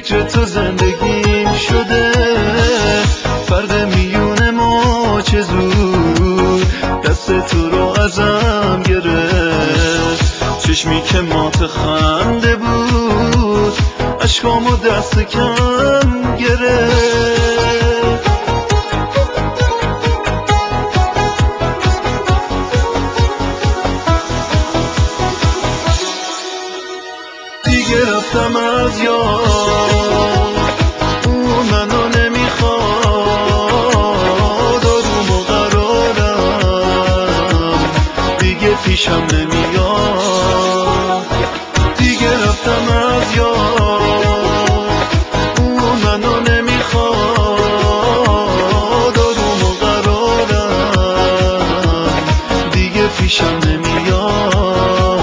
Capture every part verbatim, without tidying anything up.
فکر تو زندگیم شده، فرد میون ما چه زود دست تو رو ازم گرفت. چشمی که مات خنده بود اشکامو دست کم گرفت. دیگه رفتم از یاد، اون منو نمیخواد، آروم و قرارم دیگه پیشم نمیاد. دیگه رفتم از یاد، اون منو نمیخواد، آروم و قرارم دیگه پیشم نمیاد.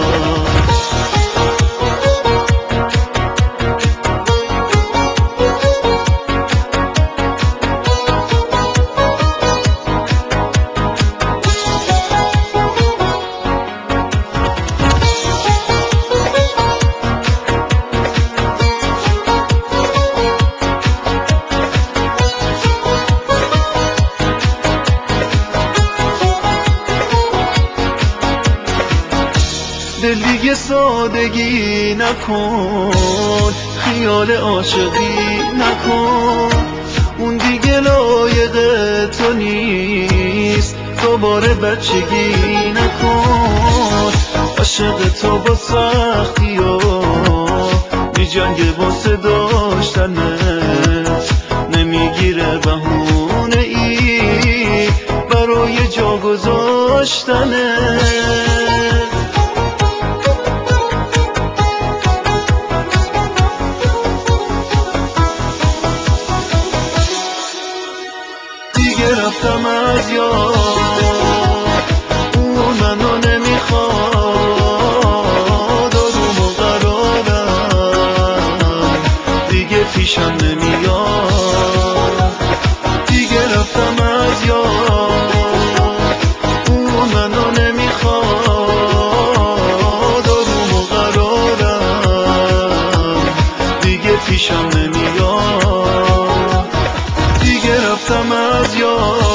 دل دیگه سادگی نکن، خیال عاشقی نکن، اون دیگه لایق تو نیست، دوباره بچگی نکن. عاشق تو با سختی و میجنگه واسه داشتنت، نمیگیره بهونه ای برای جا گذاشتنت. دیگه رفتم از یاد، اون منو نمیخواد، آروم و قرارم دیگه پیشم نمیاد. دیگه رفتم از یاد، اون منو نمیخواد، آروم و قرارم دیگه پیشم نمیاد. دیگه رفتم از یاد.